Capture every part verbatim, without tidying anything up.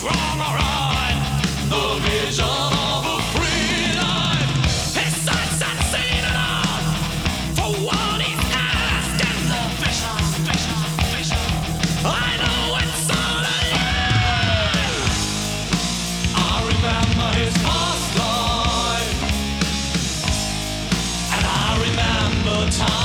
wrong or right. The vision of a free life. His sunset seen it all for what he's asking. The vision, vision, vision. I know it's all a lie. I remember his past life, and I remember time.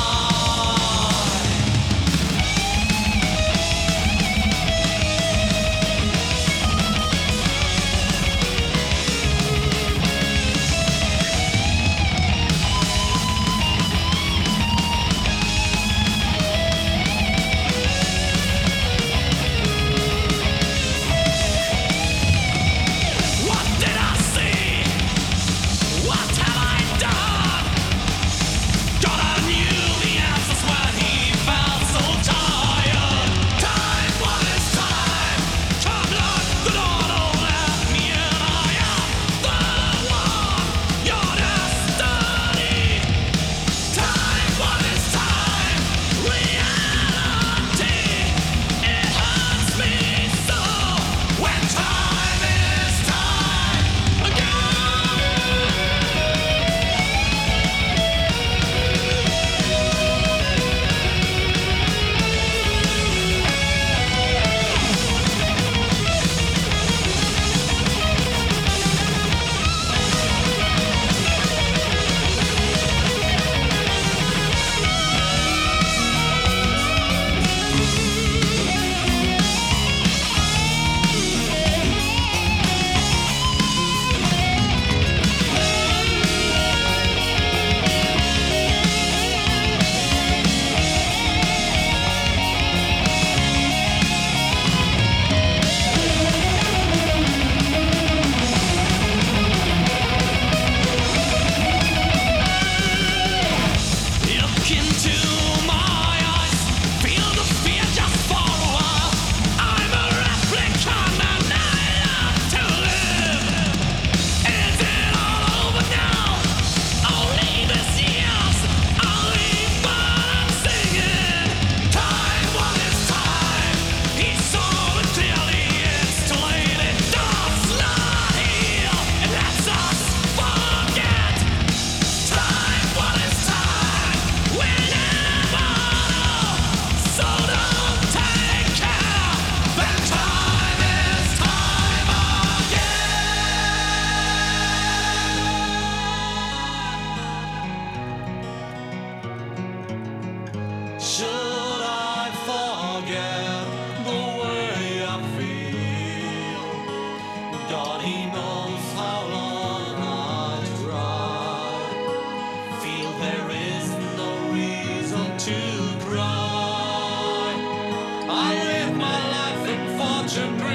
Should I forget the way I feel? God, He knows how long I try. Feel there is no reason to cry. I live my life in fortune.